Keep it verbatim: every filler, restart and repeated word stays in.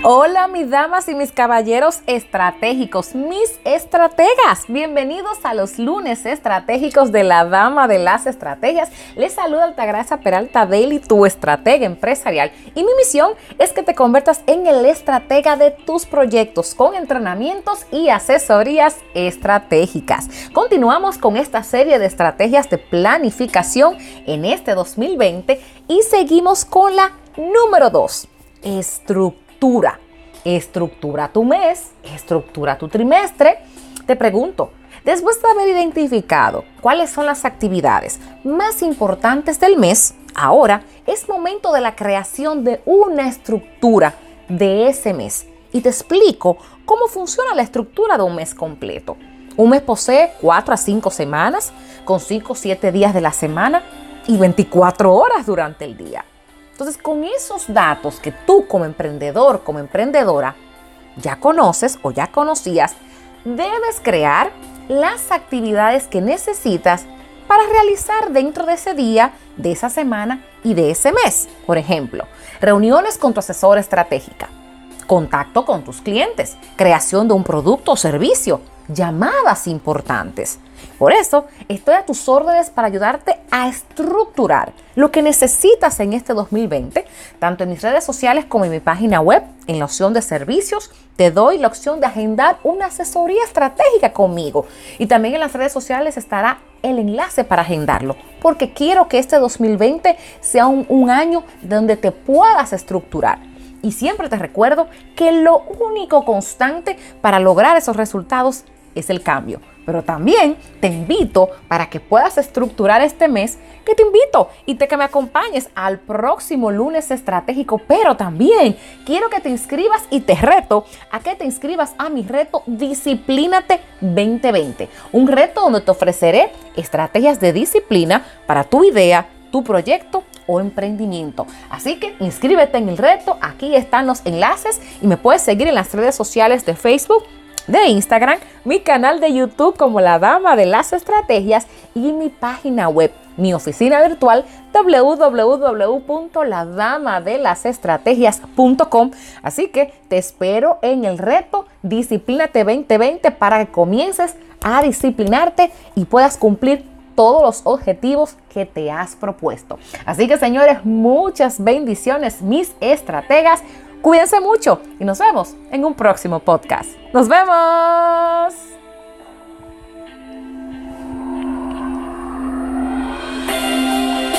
Hola mis damas y mis caballeros estratégicos, mis estrategas, bienvenidos a los lunes estratégicos de la Dama de las Estrategias. Les saluda Altagracia Peralta Daily, tu estratega empresarial, y mi misión es que te conviertas en el estratega de tus proyectos con entrenamientos y asesorías estratégicas. Continuamos con esta serie de estrategias de planificación en este dos mil veinte y seguimos con la número dos, estructura. Estructura. Estructura tu mes, estructura tu trimestre. Te pregunto, después de haber identificado cuáles son las actividades más importantes del mes, ahora es momento de la creación de una estructura de ese mes. Y te explico cómo funciona la estructura de un mes completo. Un mes posee cuatro a cinco semanas, con cinco a siete días de la semana y veinticuatro horas durante el día. Entonces, con esos datos que tú como emprendedor, como emprendedora, ya conoces o ya conocías, debes crear las actividades que necesitas para realizar dentro de ese día, de esa semana y de ese mes. Por ejemplo, reuniones con tu asesora estratégica, contacto con tus clientes, creación de un producto o servicio, llamadas importantes. Por eso, estoy a tus órdenes para ayudarte a estructurar lo que necesitas en este dos mil veinte, tanto en mis redes sociales como en mi página web. En la opción de servicios, te doy la opción de agendar una asesoría estratégica conmigo. Y también en las redes sociales estará el enlace para agendarlo, porque quiero que este dos mil veinte sea un, un año donde te puedas estructurar. Y siempre te recuerdo que lo único constante para lograr esos resultados es el cambio. Pero también te invito para que puedas estructurar este mes, que te invito y te que me acompañes al próximo lunes estratégico. Pero también quiero que te inscribas y te reto a que te inscribas a mi reto Disciplínate veinte veinte. Un reto donde te ofreceré estrategias de disciplina para tu idea, tu proyecto o emprendimiento. Así que inscríbete en el reto, aquí están los enlaces y me puedes seguir en las redes sociales de Facebook, de Instagram, mi canal de YouTube como La Dama de las Estrategias y mi página web, mi oficina virtual doble u doble u doble u punto la dama de las estrategias punto com. Así que te espero en el reto Disciplínate veinte veinte para que comiences a disciplinarte y puedas cumplir todos los objetivos que te has propuesto. Así que, señores, muchas bendiciones, mis estrategas. Cuídense mucho y nos vemos en un próximo podcast. ¡Nos vemos!